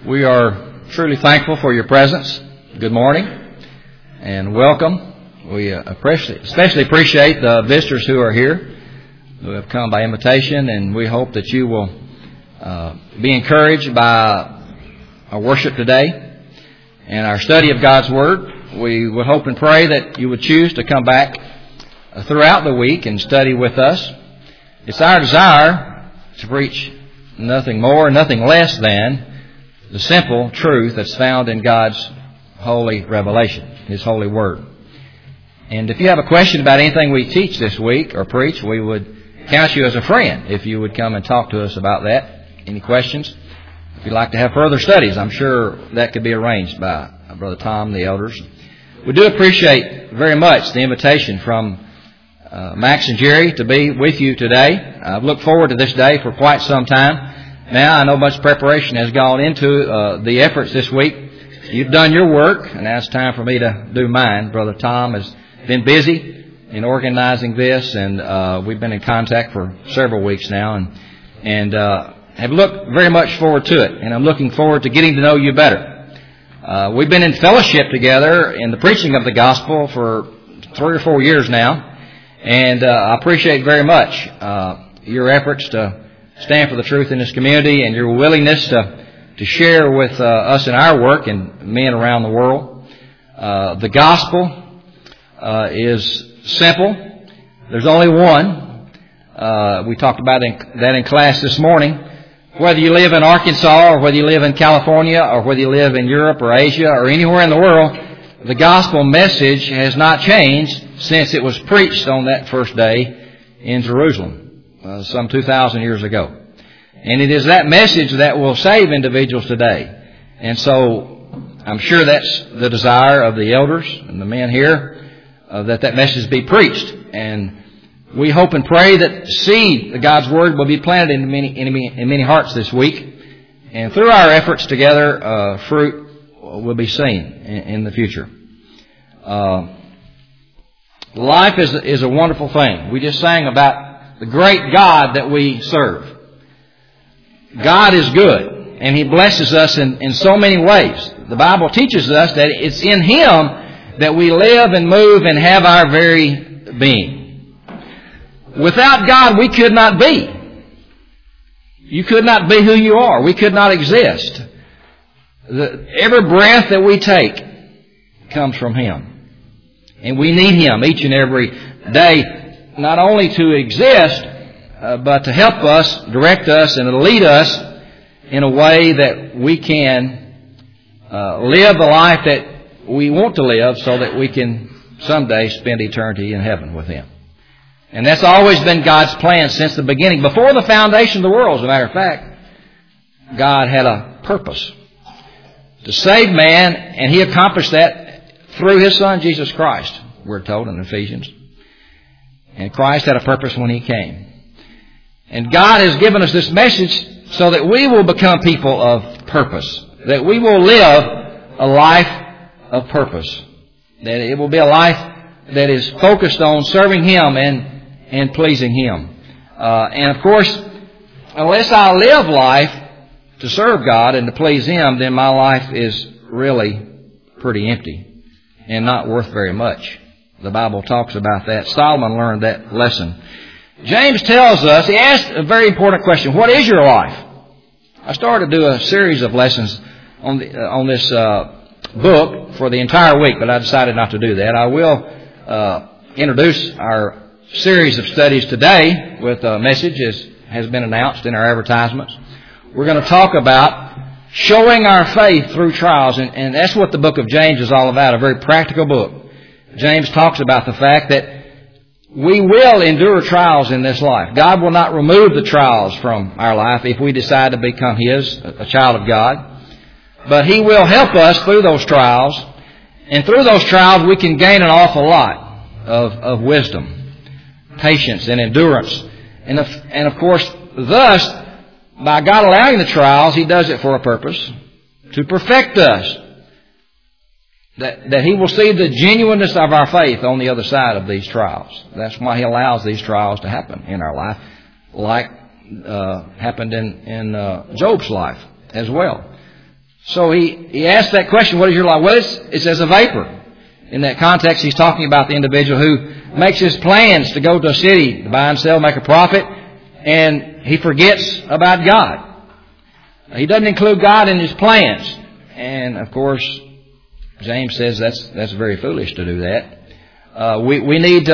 We are truly thankful for your presence. Good morning and welcome. We especially appreciate the visitors who are here, who have come by invitation, and we hope that you will be encouraged by our worship today and our study of God's Word. We would hope and pray that you would choose to come back throughout the week and study with us. It's our desire to preach nothing more, nothing less than the simple truth that's found in God's holy revelation, His holy Word. And if you have a question about anything we teach this week or preach, we would count you as a friend if you would come and talk to us about that. Any questions? If you'd like to have further studies, I'm sure that could be arranged by Brother Tom, the elders. We do appreciate very much the invitation from Max and Jerry to be with you today. I've looked forward to this day for quite some time. Now, I know much preparation has gone into the efforts this week. You've done your work, and now it's time for me to do mine. Brother Tom has been busy in organizing this, and we've been in contact for several weeks now, and have looked very much forward to it. And I'm looking forward to getting to know you better. We've been in fellowship together in the preaching of the gospel for 3 or 4 years now, and I appreciate very much your efforts to stand for the truth in this community and your willingness to share with us in our work and men around the world. The gospel is simple. There's only one. We talked about that in class this morning. Whether you live in Arkansas or whether you live in California or whether you live in Europe or Asia or anywhere in the world, the gospel message has not changed since it was preached on that first day in Jerusalem. Some 2,000 years ago. And it is that message that will save individuals today. And so I'm sure that's the desire of the elders and the men here, that message be preached. And we hope and pray that seed of God's Word will be planted in many hearts this week. And through our efforts together, fruit will be seen in the future. Life is a wonderful thing. We just sang about the great God that we serve. God is good, and He blesses us in so many ways. The Bible teaches us that it's in Him that we live and move and have our very being. Without God, we could not be. You could not be who you are. We could not exist. Every breath that we take comes from Him. And we need Him each and every day, not only to exist, but to help us, direct us, and to lead us in a way that we can live the life that we want to live so that we can someday spend eternity in heaven with Him. And that's always been God's plan since the beginning. Before the foundation of the world, as a matter of fact, God had a purpose to save man, and He accomplished that through His Son, Jesus Christ, we're told in Ephesians. And Christ had a purpose when He came. And God has given us this message so that we will become people of purpose. That we will live a life of purpose. That it will be a life that is focused on serving Him and pleasing Him. And of course, unless I live life to serve God and to please Him, then my life is really pretty empty and not worth very much. The Bible talks about that. Solomon learned that lesson. James tells us, he asked a very important question. What is your life? I started to do a series of lessons on this book for the entire week, but I decided not to do that. I will introduce our series of studies today with a message as has been announced in our advertisements. We're going to talk about showing our faith through trials, and that's what the book of James is all about, a very practical book. James talks about the fact that we will endure trials in this life. God will not remove the trials from our life if we decide to become His, a child of God. But He will help us through those trials. And through those trials we can gain an awful lot of wisdom, patience, and endurance. And of course, thus, by God allowing the trials, He does it for a purpose, to perfect us. That He will see the genuineness of our faith on the other side of these trials. That's why He allows these trials to happen in our life, like happened in Job's life as well. So he asked that question, what is your life? Well, it's as a vapor. In that context, he's talking about the individual who makes his plans to go to a city to buy and sell, make a profit, and he forgets about God. He doesn't include God in his plans. And, of course, James says that's very foolish to do that. We need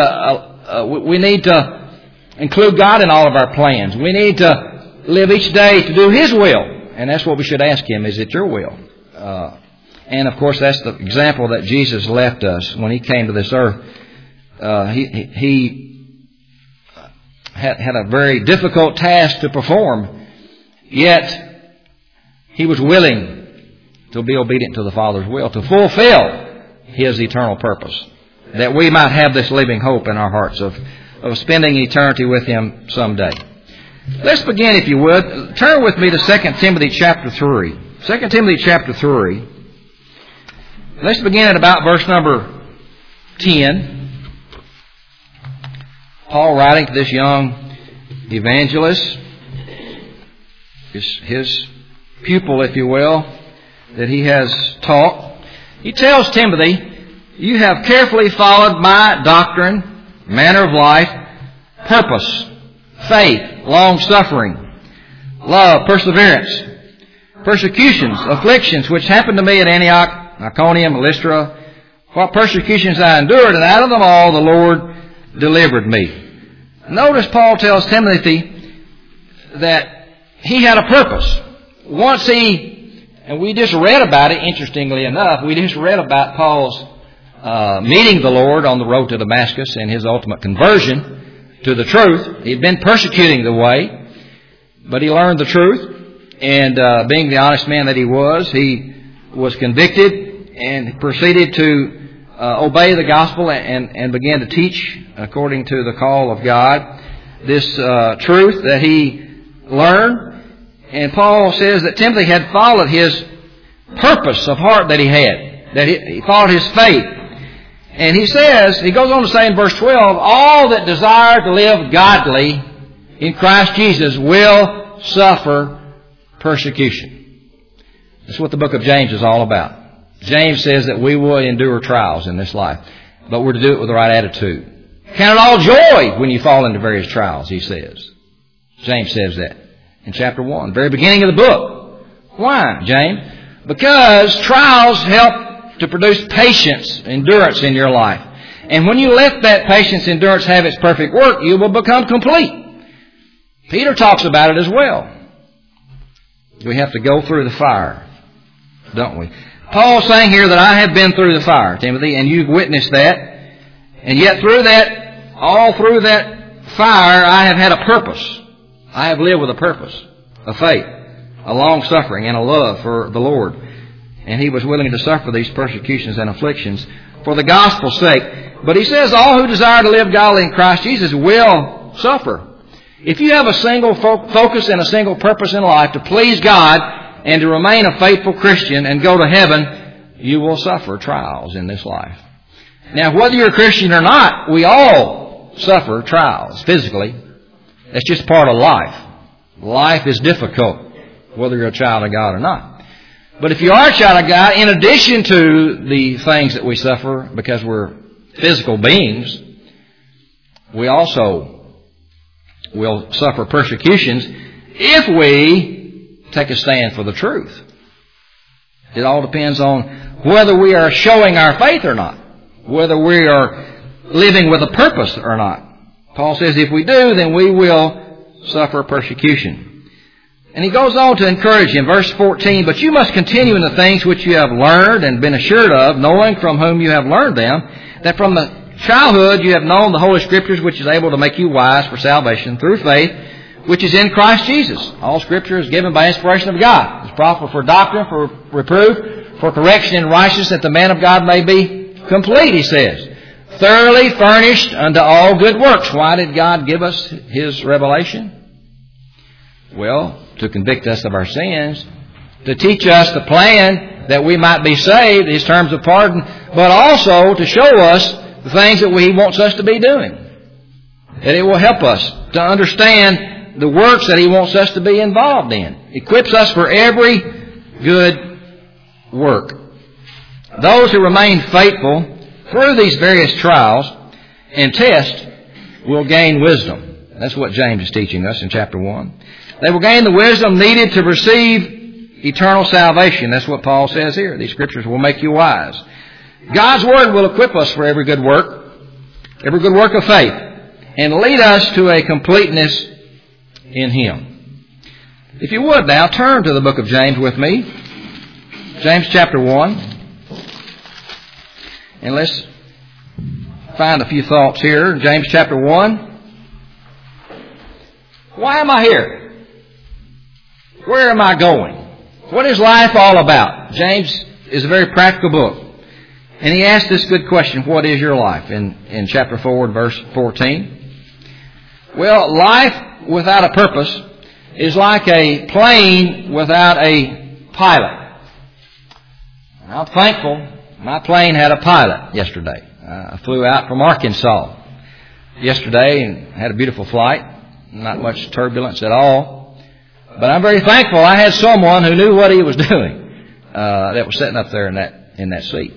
to include God in all of our plans. We need to live each day to do His will. And that's what we should ask Him, is it your will? And, of course, that's the example that Jesus left us when He came to this earth. He had a very difficult task to perform, yet He was willing to be obedient to the Father's will, to fulfill His eternal purpose, that we might have this living hope in our hearts of spending eternity with Him someday. Let's begin, if you would. Turn with me to 2 Timothy chapter 3. 2 Timothy chapter 3. Let's begin at about verse number 10. Paul writing to this young evangelist, his pupil, if you will, that he has taught. He tells Timothy, you have carefully followed my doctrine, manner of life, purpose, faith, long-suffering, love, perseverance, persecutions, afflictions, which happened to me at Antioch, Iconium, Lystra. What persecutions I endured, and out of them all the Lord delivered me. Notice Paul tells Timothy that he had a purpose. And we just read about it, interestingly enough, we just read about Paul's meeting the Lord on the road to Damascus and his ultimate conversion to the truth. He'd been persecuting the way, but he learned the truth, and being the honest man that he was convicted and proceeded to obey the gospel and began to teach according to the call of God this truth that he learned. And Paul says that Timothy had followed his purpose of heart that he had, that he followed his faith. And he goes on to say in verse 12, all that desire to live godly in Christ Jesus will suffer persecution. That's what the book of James is all about. James says that we will endure trials in this life, but we're to do it with the right attitude. Count it all joy when you fall into various trials, he says. James says that in chapter 1, very beginning of the book. Why, James? Because trials help to produce patience, endurance in your life. And when you let that patience, endurance have its perfect work, you will become complete. Peter talks about it as well. We have to go through the fire, don't we? Paul's saying here that I have been through the fire, Timothy, and you've witnessed that. And yet all through that fire, I have had a purpose. I have lived with a purpose, a faith, a long-suffering, and a love for the Lord. And he was willing to suffer these persecutions and afflictions for the gospel's sake. But he says all who desire to live godly in Christ Jesus will suffer. If you have a single focus and a single purpose in life to please God and to remain a faithful Christian and go to heaven, you will suffer trials in this life. Now, whether you're a Christian or not, we all suffer trials physically. That's just part of life. Life is difficult, whether you're a child of God or not. But if you are a child of God, in addition to the things that we suffer because we're physical beings, we also will suffer persecutions if we take a stand for the truth. It all depends on whether we are showing our faith or not, whether we are living with a purpose or not. Paul says if we do, then we will suffer persecution. And he goes on to encourage him. Verse 14, but you must continue in the things which you have learned and been assured of, knowing from whom you have learned them, that from the childhood you have known the Holy Scriptures, which is able to make you wise for salvation through faith, which is in Christ Jesus. All Scripture is given by inspiration of God. It's profitable for doctrine, for reproof, for correction in righteousness, that the man of God may be complete, he says. Thoroughly furnished unto all good works. Why did God give us His revelation? Well, to convict us of our sins, to teach us the plan that we might be saved, His terms of pardon, but also to show us the things that He wants us to be doing. That it will help us to understand the works that He wants us to be involved in. Equips us for every good work. Those who remain faithful through these various trials and tests will gain wisdom. That's what James is teaching us in chapter 1. They will gain the wisdom needed to receive eternal salvation. That's what Paul says here. These scriptures will make you wise. God's Word will equip us for every good work of faith, and lead us to a completeness in Him. If you would now, turn to the book of James with me. James chapter 1. And let's find a few thoughts here. James chapter 1. Why am I here? Where am I going? What is life all about? James is a very practical book. And he asked this good question, what is your life? In chapter 4, verse 14. Well, life without a purpose is like a plane without a pilot. I'm thankful my plane had a pilot yesterday. I flew out from Arkansas yesterday and had a beautiful flight. Not much turbulence at all. But I'm very thankful I had someone who knew what he was doing that was sitting up there in that seat.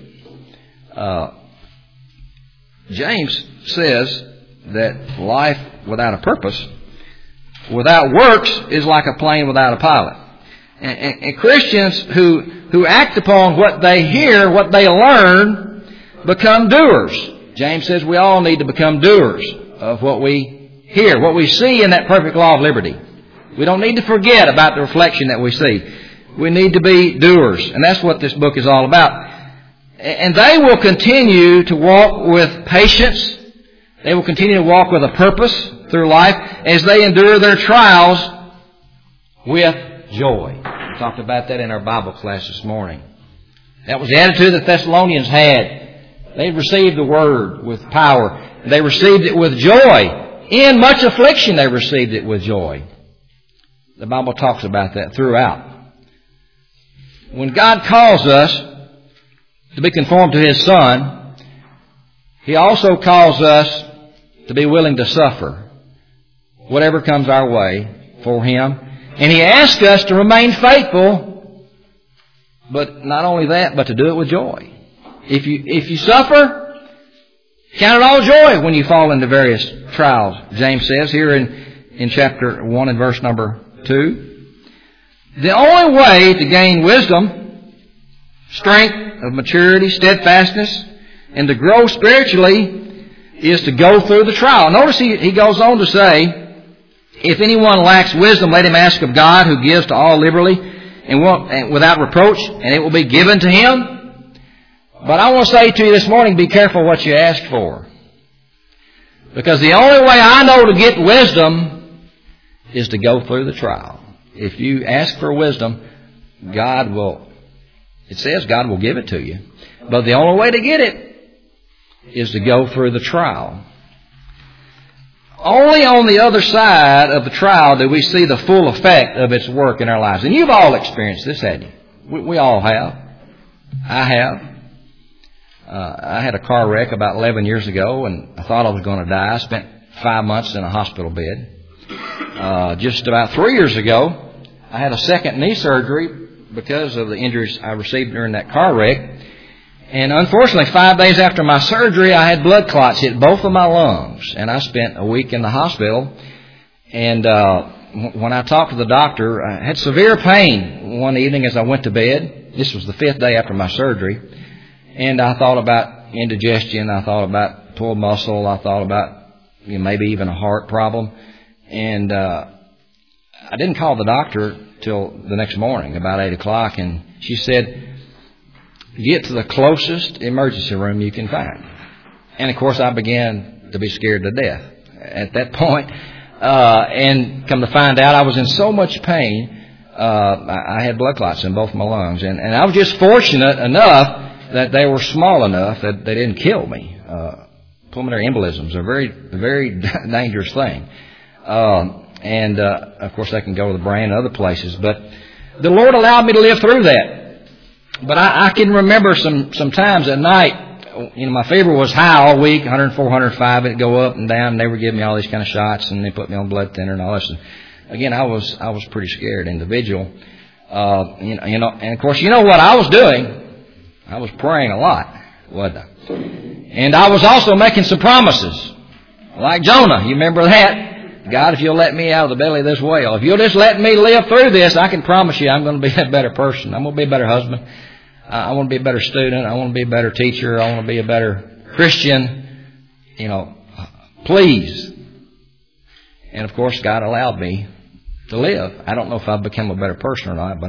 James says that life without a purpose, without works, is like a plane without a pilot. And Christians who act upon what they hear, what they learn, become doers. James says we all need to become doers of what we hear, what we see in that perfect law of liberty. We don't need to forget about the reflection that we see. We need to be doers. And that's what this book is all about. And they will continue to walk with patience. They will continue to walk with a purpose through life as they endure their trials with joy. We talked about that in our Bible class this morning. That was the attitude that Thessalonians had. They received the Word with power. They received it with joy. In much affliction, they received it with joy. The Bible talks about that throughout. When God calls us to be conformed to His Son, He also calls us to be willing to suffer whatever comes our way for Him. And He asks us to remain faithful, but not only that, but to do it with joy. If you suffer, count it all joy when you fall into various trials. James says here in chapter 1 and verse number 2. The only way to gain wisdom, strength of maturity, steadfastness, and to grow spiritually is to go through the trial. Notice he goes on to say, if anyone lacks wisdom, let him ask of God, who gives to all liberally and without reproach, and it will be given to him. But I want to say to you this morning, be careful what you ask for. Because the only way I know to get wisdom is to go through the trial. If you ask for wisdom, it says God will give it to you. But the only way to get it is to go through the trial. Only on the other side of the trial do we see the full effect of its work in our lives. And you've all experienced this, haven't you? We all have. I have. I had a car wreck about 11 years ago, and I thought I was going to die. I spent 5 months in a hospital bed. Just about 3 years ago, I had a second knee surgery because of the injuries I received during that car wreck. And unfortunately, 5 days after my surgery, I had blood clots hit both of my lungs. And I spent a week in the hospital. And when I talked to the doctor, I had severe pain one evening as I went to bed. This was the 5th day after my surgery. And I thought about indigestion. I thought about pulled muscle. I thought about maybe even a heart problem. And I didn't call the doctor till the next morning, about 8 o'clock. And she said, get to the closest emergency room you can find. And, of course, I began to be scared to death at that point. And come to find out, I was in so much pain, I had blood clots in both my lungs. And I was just fortunate enough that they were small enough that they didn't kill me. Pulmonary embolisms are a very, very dangerous thing. And, of course, they can go to the brain and other places. But the Lord allowed me to live through that. But I can remember some times at night, my fever was high all week, 104, 105. It'd go up and down, and they were giving me all these kind of shots, and they put me on blood thinner and all this. And again, I was pretty scared individual. And of course, you know what I was doing? I was praying a lot, wasn't I? And I was also making some promises, like Jonah. You remember that? God, if you'll let me out of the belly of this whale, if you'll just let me live through this, I can promise you I'm going to be a better person. I'm going to be a better husband. I want to be a better student. I want to be a better teacher. I want to be a better Christian. Please. And of course, God allowed me to live. I don't know if I've become a better person or not, but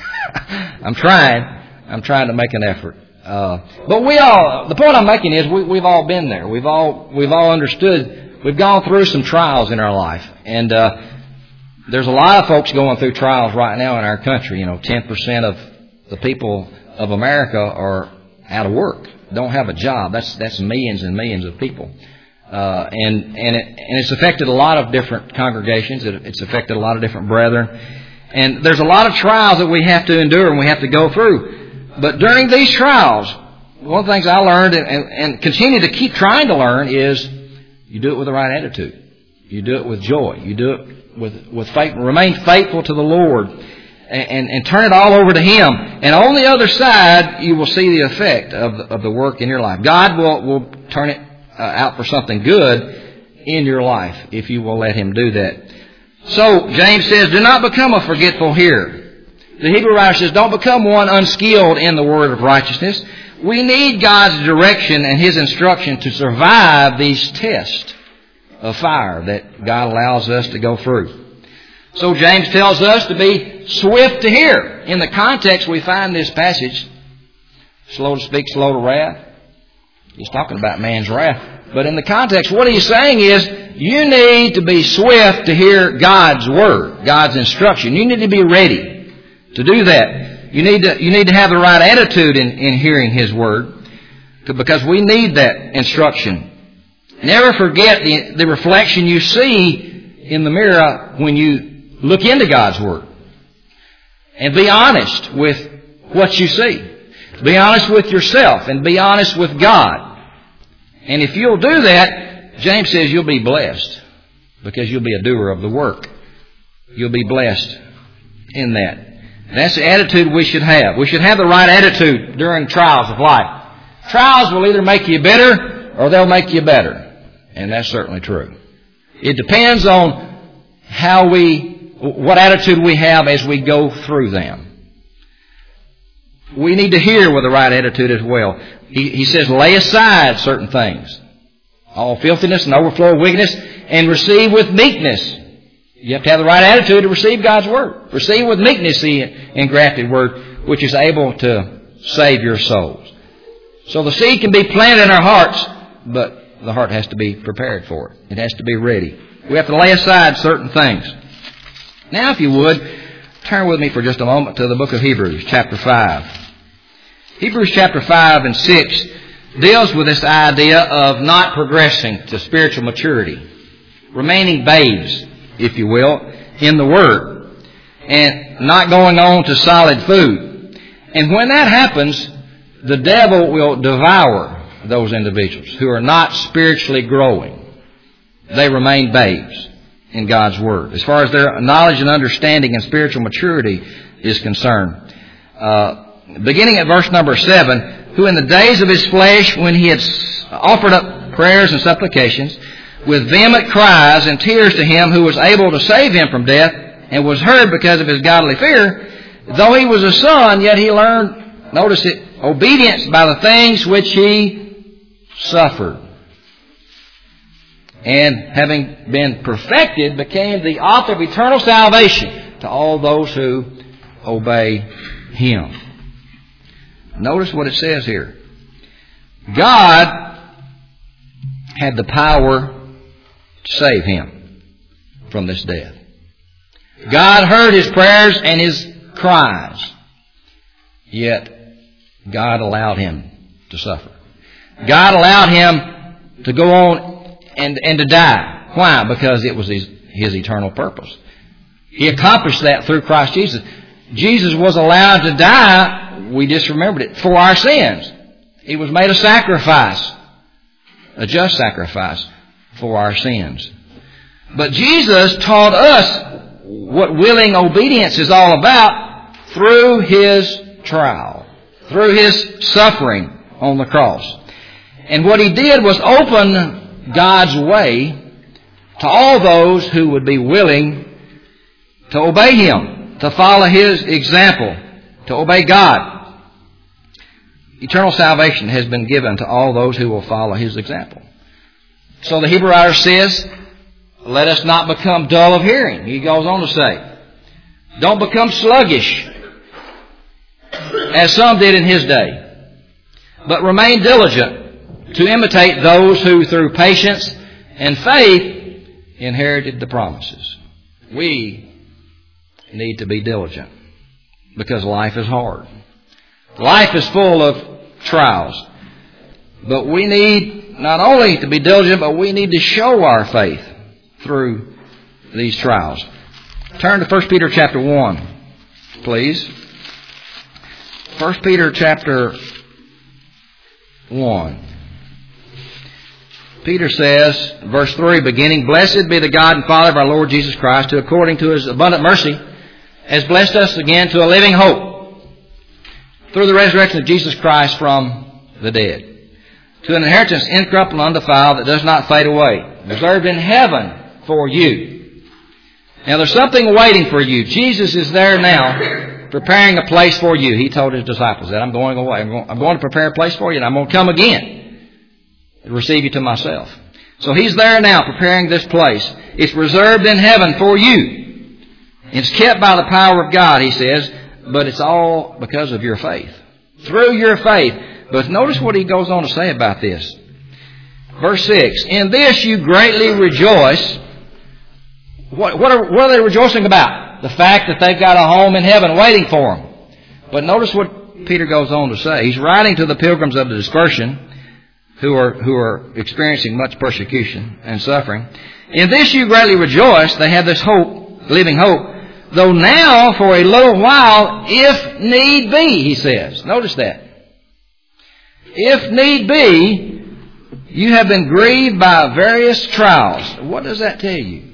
I'm trying. I'm trying to make an effort. But the point I'm making is we've all been there. We've all understood. We've gone through some trials in our life. And, there's a lot of folks going through trials right now in our country. 10% of the people of America are out of work, don't have a job. That's millions and millions of people. And it's affected a lot of different congregations. It's affected a lot of different brethren. And there's a lot of trials that we have to endure and we have to go through. But during these trials, one of the things I learned and continue to keep trying to learn is you do it with the right attitude. You do it with joy. You do it with faith. Remain faithful to the Lord and turn it all over to Him. And on the other side, you will see the effect of the work in your life. God will turn it out for something good in your life if you will let Him do that. So James says, do not become a forgetful hearer. The Hebrew writer says, don't become one unskilled in the word of righteousness. We need God's direction and His instruction to survive these tests of fire that God allows us to go through. So James tells us to be swift to hear. In the context we find this passage, slow to speak, slow to wrath. He's talking about man's wrath. But in the context, what he's saying is, you need to be swift to hear God's word, God's instruction. You need to be ready to do that. You need to have the right attitude in hearing His word, because we need that instruction. Never forget the reflection you see in the mirror when you look into God's word. And be honest with what you see. Be honest with yourself and be honest with God. And if you'll do that, James says you'll be blessed, because you'll be a doer of the work. You'll be blessed in that. And that's the attitude we should have. We should have the right attitude during trials of life. Trials will either make you bitter or they'll make you better. And that's certainly true. It depends on what attitude we have as we go through them. We need to hear with the right attitude as well. He says, lay aside certain things, all filthiness and overflow of wickedness, and receive with meekness. You have to have the right attitude to receive God's word. Receive with meekness the engrafted word, which is able to save your souls. So the seed can be planted in our hearts, but the heart has to be prepared for it. It has to be ready. We have to lay aside certain things. Now, if you would, turn with me for just a moment to the book of Hebrews, chapter 5. Hebrews chapter 5 and 6 deals with this idea of not progressing to spiritual maturity, remaining babes, if you will, in the Word, and not going on to solid food. And when that happens, the devil will devour those individuals who are not spiritually growing. They remain babes in God's Word, as far as their knowledge and understanding and spiritual maturity is concerned. Beginning at verse number 7, who in the days of his flesh, when he had offered up prayers and supplications, with vehement cries and tears to Him who was able to save him from death, and was heard because of his godly fear, though he was a son, yet he learned, notice it, obedience by the things which he suffered. And having been perfected, became the author of eternal salvation to all those who obey Him. Notice what it says here. God had the power to save him from this death. God heard his prayers and his cries, yet God allowed him to suffer. God allowed him to go on and to die. Why? Because it was his eternal purpose. He accomplished that through Christ Jesus. Jesus was allowed to die, we just remembered it, for our sins. He was made a sacrifice, a just sacrifice for our sins. But Jesus taught us what willing obedience is all about through His trial, through His suffering on the cross. And what He did was open God's way to all those who would be willing to obey Him, to follow His example, to obey God. Eternal salvation has been given to all those who will follow His example. So the Hebrew writer says, let us not become dull of hearing. He goes on to say, don't become sluggish, as some did in His day, but remain diligent to imitate those who through patience and faith inherited the promises. We need to be diligent because life is hard. Life is full of trials. But we need not only to be diligent, but we need to show our faith through these trials. Turn to 1 Peter chapter 1, please. 1 Peter chapter 1. Peter says, verse 3, beginning, blessed be the God and Father of our Lord Jesus Christ, who according to His abundant mercy has blessed us again to a living hope through the resurrection of Jesus Christ from the dead, to an inheritance incorruptible and undefiled that does not fade away, reserved in heaven for you. Now there's something waiting for you. Jesus is there now preparing a place for you. He told His disciples that I'm going away. I'm going to prepare a place for you, and I'm going to come again to receive you to myself. So He's there now preparing this place. It's reserved in heaven for you. It's kept by the power of God, He says, but it's all because of your faith. Through your faith. But notice what He goes on to say about this. Verse 6, in this you greatly rejoice. What are they rejoicing about? The fact that they've got a home in heaven waiting for them. But notice what Peter goes on to say. He's writing to the pilgrims of the dispersion who are experiencing much persecution and suffering. In this you greatly rejoice. They have this hope, living hope. Though now, for a little while, if need be, he says. Notice that. If need be, you have been grieved by various trials. What does that tell you?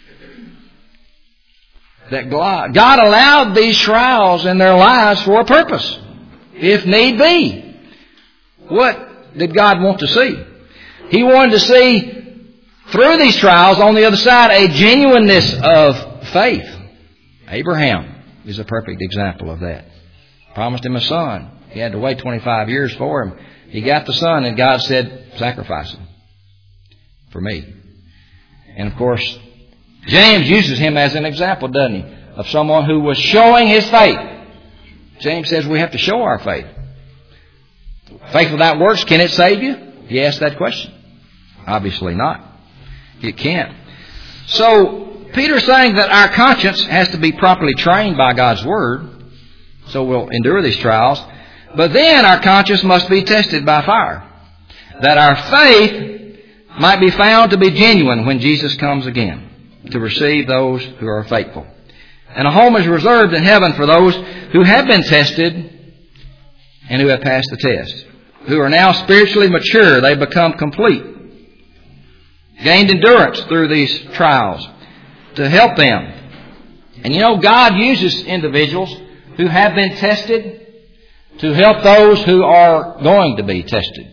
That God allowed these trials in their lives for a purpose. If need be. What did God want to see? He wanted to see through these trials on the other side a genuineness of faith. Abraham is a perfect example of that. Promised him a son. He had to wait 25 years for him. He got the son and God said, sacrifice him for me. And of course, James uses him as an example, doesn't he? Of someone who was showing his faith. James says we have to show our faith. Faith without works, can it save you? He asked that question. Obviously not. It can't. So, Peter's saying that our conscience has to be properly trained by God's Word, so we'll endure these trials. But then our conscience must be tested by fire, that our faith might be found to be genuine when Jesus comes again, to receive those who are faithful. And a home is reserved in heaven for those who have been tested and who have passed the test, who are now spiritually mature. They become complete, gained endurance through these trials to help them. And you know, God uses individuals who have been tested to help those who are going to be tested.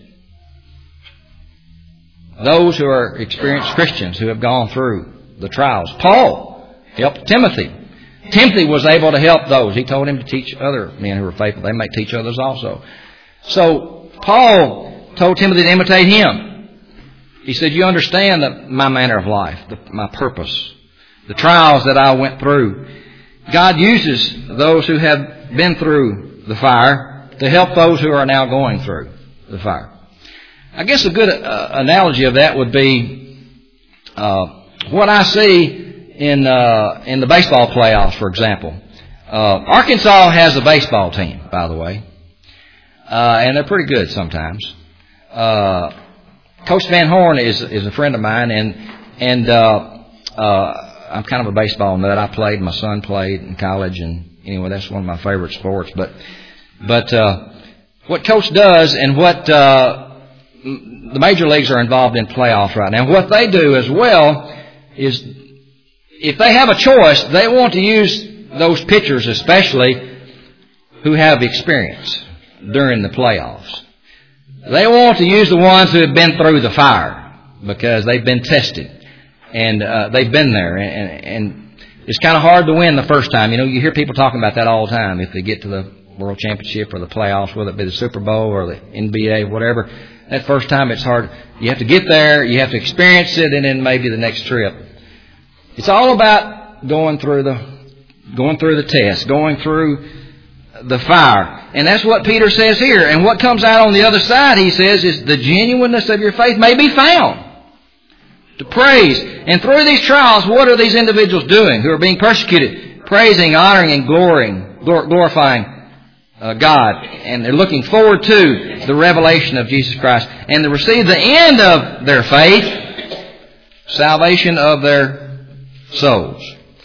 Those who are experienced Christians who have gone through the trials. Paul helped Timothy. Timothy was able to help those. He told him to teach other men who were faithful. They may teach others also. So Paul told Timothy to imitate him. He said, you understand my manner of life, my purpose, the trials that I went through. God uses those who have been through the fire to help those who are now going through the fire. I guess a good analogy of that would be what I see in the baseball playoffs, for example. Arkansas has a baseball team, by the way, and they're pretty good sometimes. Coach Van Horn is a friend of mine, and I'm kind of a baseball nut. I played, my son played in college, and anyway, that's one of my favorite sports. But what Coach does and what the major leagues are involved in playoffs right now, what they do as well is if they have a choice, they want to use those pitchers especially who have experience during the playoffs. They want to use the ones who have been through the fire because they've been tested and they've been there. And it's kind of hard to win the first time. You know, you hear people talking about that all the time. If they get to the World Championship or the playoffs, whether it be the Super Bowl or the NBA, whatever, that first time it's hard. You have to get there, you have to experience it, and then maybe the next trip. It's all about going through the test, going through the fire. And that's what Peter says here. And what comes out on the other side, he says, is the genuineness of your faith may be found. To praise. And through these trials, what are these individuals doing who are being persecuted? Praising, honoring, and glorifying God. And they're looking forward to the revelation of Jesus Christ. And to receive the end of their faith, salvation of their souls.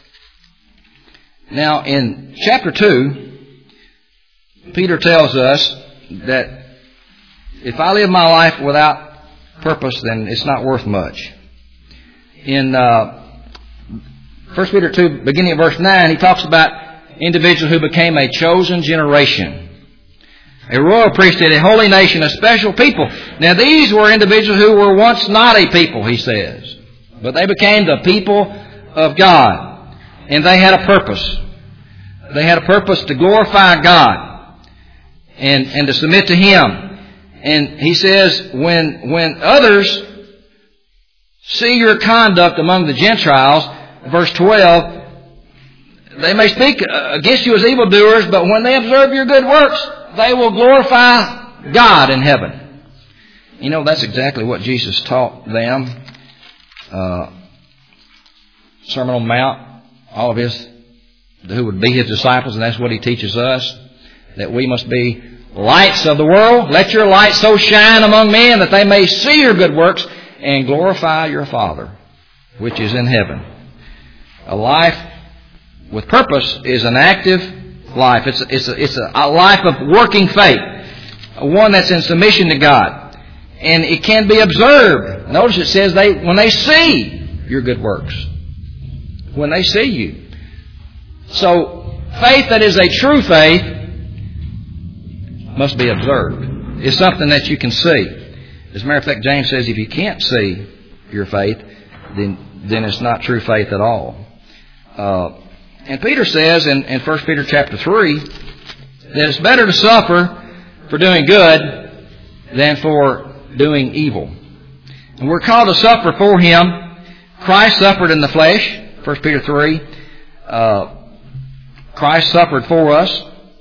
Now, in chapter 2, Peter tells us that if I live my life without purpose, then it's not worth much. In 1 Peter 2, beginning at verse 9, he talks about individuals who became a chosen generation, a royal priesthood, a holy nation, a special people. Now, these were individuals who were once not a people, he says, but they became the people of God, and they had a purpose. They had a purpose to glorify God and to submit to Him. And he says, when others see your conduct among the Gentiles, verse 12, they may speak against you as evildoers, but when they observe your good works, they will glorify God in heaven. You know, that's exactly what Jesus taught them. Sermon on the Mount, all of His, who would be His disciples, and that's what He teaches us, that we must be lights of the world. Let your light so shine among men that they may see your good works and glorify your Father, which is in heaven. A life with purpose is an active life. It's a life of working faith, one that's in submission to God. And it can be observed. Notice it says when they see your good works. When they see you. So, faith that is a true faith must be observed. It's something that you can see. As a matter of fact, James says if you can't see your faith, then it's not true faith at all. And Peter says in 1 Peter chapter 3 that it's better to suffer for doing good than for doing evil. And we're called to suffer for Him. Christ suffered in the flesh, 1 Peter 3. Christ suffered for us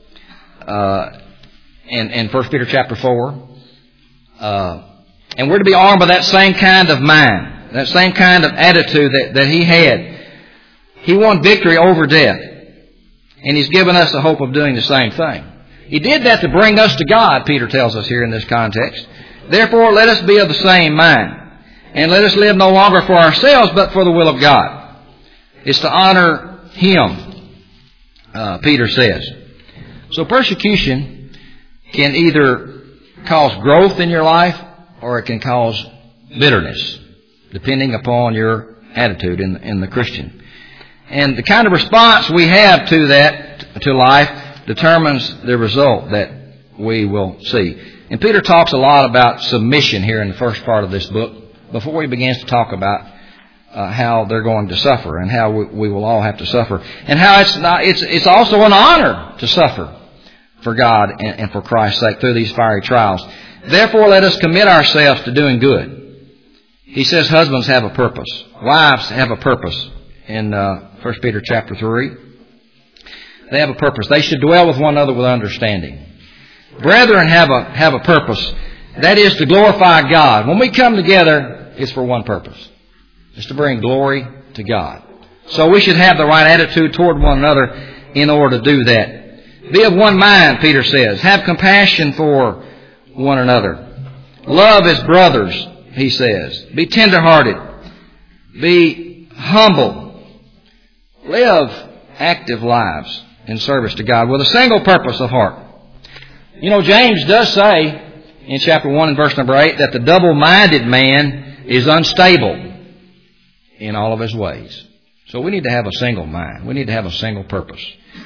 in 1 Peter chapter 4. And we're to be armed by that same kind of mind, that same kind of attitude that He had. He won victory over death. And He's given us the hope of doing the same thing. He did that to bring us to God, Peter tells us here in this context. Therefore, let us be of the same mind. And let us live no longer for ourselves, but for the will of God. It's to honor Him, Peter says. So persecution can either cause growth in your life or it can cause bitterness, depending upon your attitude in the Christian. And the kind of response we have to that, to life, determines the result that we will see. And Peter talks a lot about submission here in the first part of this book before he begins to talk about how they're going to suffer and how we will all have to suffer. And how it's also an honor to suffer for God and for Christ's sake through these fiery trials. Therefore, let us commit ourselves to doing good. He says husbands have a purpose. Wives have a purpose. In 1 Peter chapter 3. They have a purpose. They should dwell with one another with understanding. Brethren have a purpose. That is to glorify God. When we come together, it's for one purpose. It's to bring glory to God. So we should have the right attitude toward one another in order to do that. Be of one mind, Peter says. Have compassion for one another. Love as brothers, he says. Be tenderhearted. Be humble. Live active lives in service to God with a single purpose of heart. You know, James does say in chapter 1 and verse number 8 that the double-minded man is unstable in all of his ways. So we need to have a single mind. We need to have a single purpose.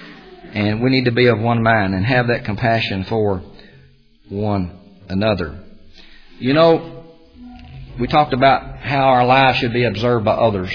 And we need to be of one mind and have that compassion for one another. You know, we talked about how our lives should be observed by others.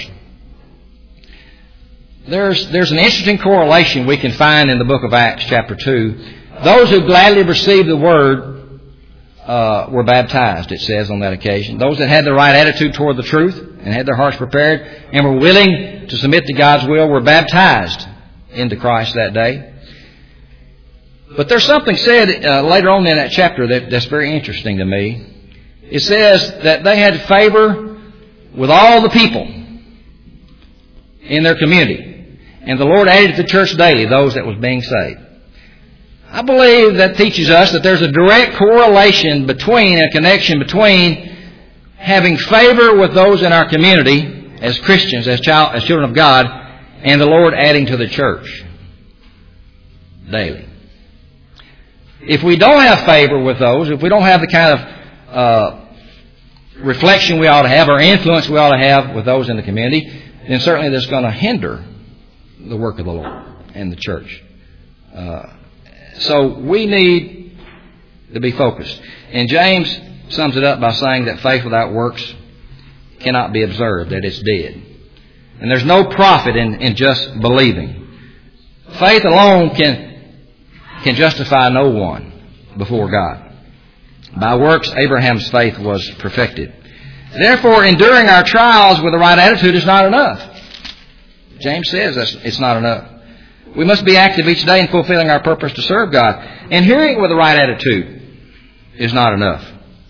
There's an interesting correlation we can find in the book of Acts, chapter 2. Those who gladly received the word were baptized, it says on that occasion. Those that had the right attitude toward the truth and had their hearts prepared and were willing to submit to God's will were baptized into Christ that day. But there's something said later on in that chapter that's very interesting to me. It says that they had favor with all the people in their community. And the Lord added to the church daily those that was being saved. I believe that teaches us that there's a direct correlation between, a connection between having favor with those in our community as Christians, as children of God, and the Lord adding to the church daily. If we don't have favor with those, if we don't have the kind of reflection we ought to have or influence we ought to have with those in the community, then certainly that's going to hinder the work of the Lord and the church. So we need to be focused. And James sums it up by saying that faith without works cannot be observed, that it's dead. And there's no profit in just believing. Faith alone can justify no one before God. By works, Abraham's faith was perfected. Therefore, enduring our trials with the right attitude is not enough. James says it's not enough. We must be active each day in fulfilling our purpose to serve God. And hearing with the right attitude is not enough.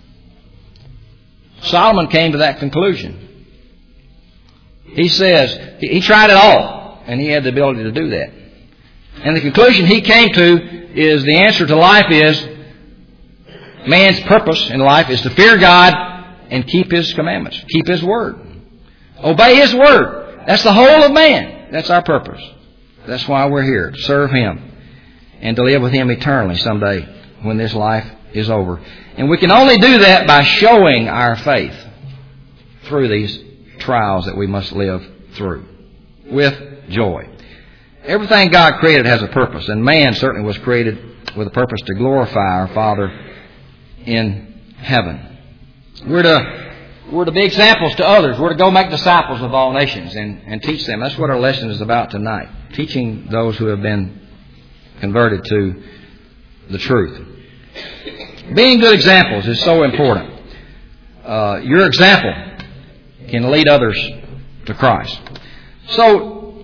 Solomon came to that conclusion. He says he tried it all, and he had the ability to do that. And the conclusion he came to is the answer to life is man's purpose in life is to fear God and keep His commandments, keep His word, obey His word. That's the whole of man. That's our purpose. That's why we're here, to serve Him and to live with Him eternally someday when this life is over. And we can only do that by showing our faith through these trials that we must live through with joy. Everything God created has a purpose, and man certainly was created with a purpose to glorify our Father in heaven. We're to be examples to others. We're to go make disciples of all nations and teach them. That's what our lesson is about tonight. Teaching those who have been converted to the truth. Being good examples is so important. Your example can lead others to Christ. So,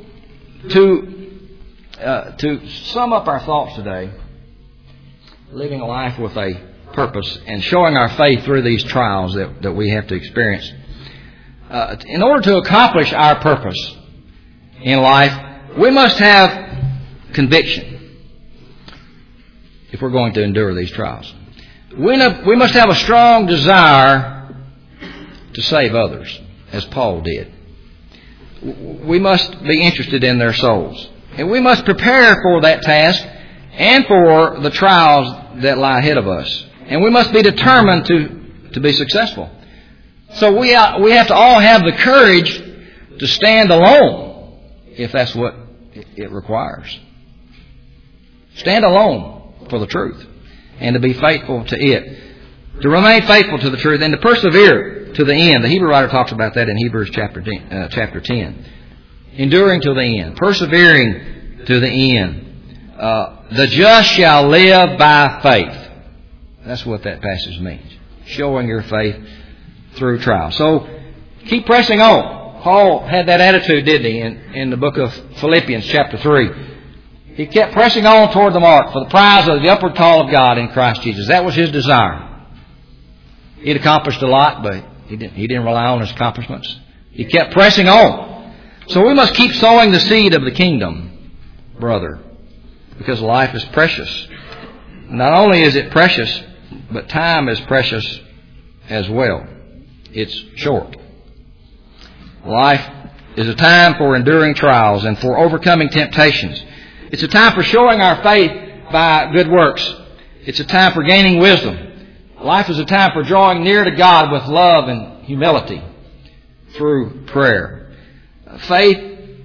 to sum up our thoughts today, living a life with a purpose and showing our faith through these trials that we have to experience. In order to accomplish our purpose in life, we must have conviction if we're going to endure these trials. We must have a strong desire to save others, as Paul did. We must be interested in their souls. And we must prepare for that task and for the trials that lie ahead of us. And we must be determined to be successful. So we have to all have the courage to stand alone if that's what it requires. Stand alone for the truth and to be faithful to it. To remain faithful to the truth and to persevere to the end. The Hebrew writer talks about that in Hebrews chapter 10. Enduring to the end. Persevering to the end. The just shall live by faith. That's what that passage means. Showing your faith through trial. So, keep pressing on. Paul had that attitude, didn't he, in the book of Philippians chapter 3. He kept pressing on toward the mark for the prize of the upward call of God in Christ Jesus. That was his desire. He'd accomplished a lot, but he didn't rely on his accomplishments. He kept pressing on. So we must keep sowing the seed of the kingdom, brother, because life is precious. Not only is it precious, but time is precious as well. It's short. Life is a time for enduring trials and for overcoming temptations. It's a time for showing our faith by good works. It's a time for gaining wisdom. Life is a time for drawing near to God with love and humility through prayer. Faith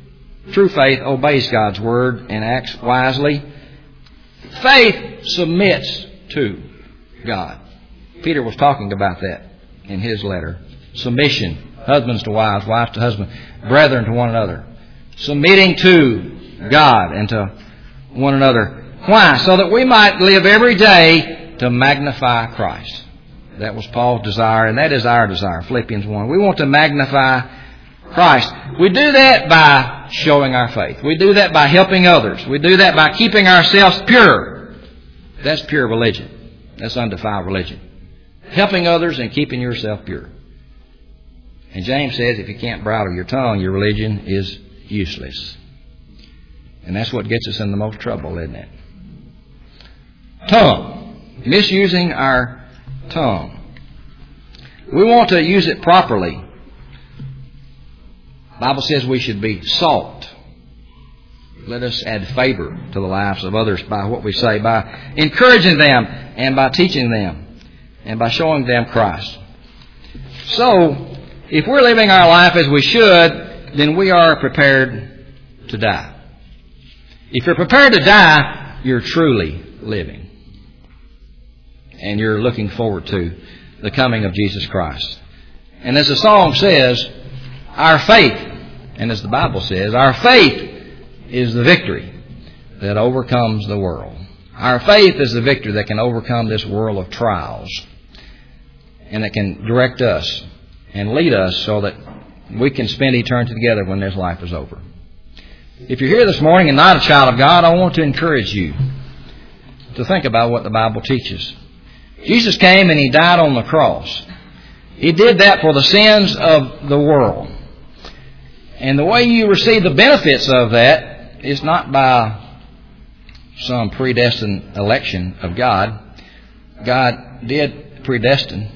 True faith obeys God's word and acts wisely. Faith submits to God. Peter was talking about that in his letter. Submission, husbands to wives, wives to husbands, brethren to one another. Submitting to God and to one another. Why? So that we might live every day to magnify Christ. That was Paul's desire, and that is our desire. Philippians 1. We want to magnify Christ. We do that by showing our faith. We do that by helping others. We do that by keeping ourselves pure. That's pure religion. That's undefiled religion. Helping others and keeping yourself pure. And James says if you can't bridle your tongue, your religion is useless. And that's what gets us in the most trouble, isn't it? Tongue. Misusing our tongue. We want to use it properly. The Bible says we should be salt. Let us add favor to the lives of others by what we say, by encouraging them and by teaching them and by showing them Christ. So, if we're living our life as we should, then we are prepared to die. If you're prepared to die, you're truly living. And you're looking forward to the coming of Jesus Christ. And as the song says, our faith, and as the Bible says, our faith is the victory that overcomes the world. Our faith is the victory that can overcome this world of trials and that can direct us and lead us so that we can spend eternity together when this life is over. If you're here this morning and not a child of God, I want to encourage you to think about what the Bible teaches. Jesus came and He died on the cross. He did that for the sins of the world. And the way you receive the benefits of that is not by some predestined election of God. God did predestine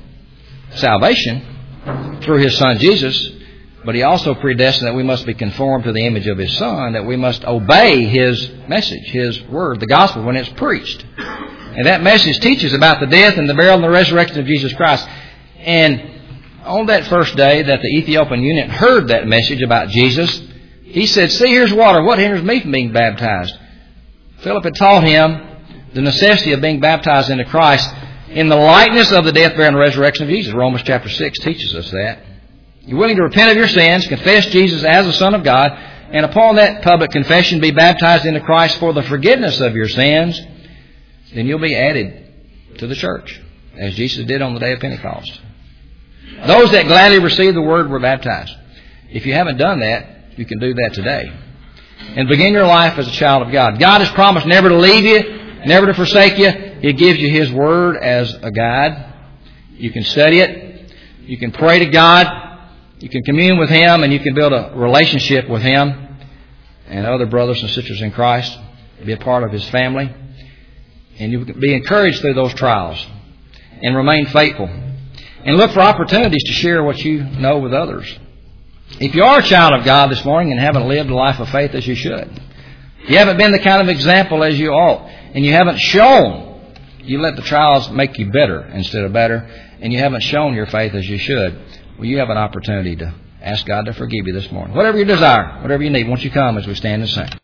salvation through His Son Jesus, but He also predestined that we must be conformed to the image of His Son, that we must obey His message, His word, the gospel, when it's preached. And that message teaches about the death and the burial and the resurrection of Jesus Christ. And on that first day that the Ethiopian eunuch heard that message about Jesus, he said, "See, here's water. What hinders me from being baptized?" Philip had taught him the necessity of being baptized into Christ in the likeness of the death, burial, and resurrection of Jesus. Romans chapter 6 teaches us that. You're willing to repent of your sins, confess Jesus as the Son of God, and upon that public confession be baptized into Christ for the forgiveness of your sins, then you'll be added to the church, as Jesus did on the day of Pentecost. Those that gladly received the word were baptized. If you haven't done that, you can do that today. And begin your life as a child of God. God has promised never to leave you, never to forsake you. He gives you His word as a guide. You can study it. You can pray to God. You can commune with Him, and you can build a relationship with Him and other brothers and sisters in Christ. Be a part of His family. And you can be encouraged through those trials and remain faithful. And look for opportunities to share what you know with others. If you are a child of God this morning and haven't lived a life of faith as you should, you haven't been the kind of example as you ought, and you haven't shown, you let the trials make you bitter instead of better, and you haven't shown your faith as you should, well, you have an opportunity to ask God to forgive you this morning. Whatever you desire, whatever you need, won't you come as we stand and sing?